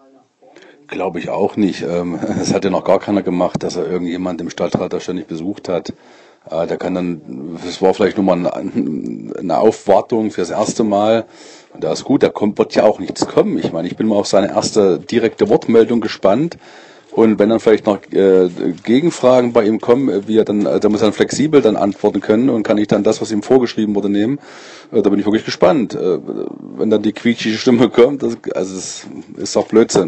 Glaube ich auch nicht. Es hat ja noch gar keiner gemacht, dass er irgendjemand im Stadtrat da ständig besucht hat. Der kann dann, das war vielleicht nur mal eine Aufwartung fürs erste Mal. Und da ist gut, wird ja auch nichts kommen. Ich meine, ich bin mal auf seine erste direkte Wortmeldung gespannt. Und wenn dann vielleicht noch Gegenfragen bei ihm kommen, wie er dann, der muss dann flexibel dann antworten können und kann ich dann das, was ihm vorgeschrieben wurde, nehmen. Da bin ich wirklich gespannt. Wenn dann die quietschige Stimme kommt, also es ist doch Blödsinn.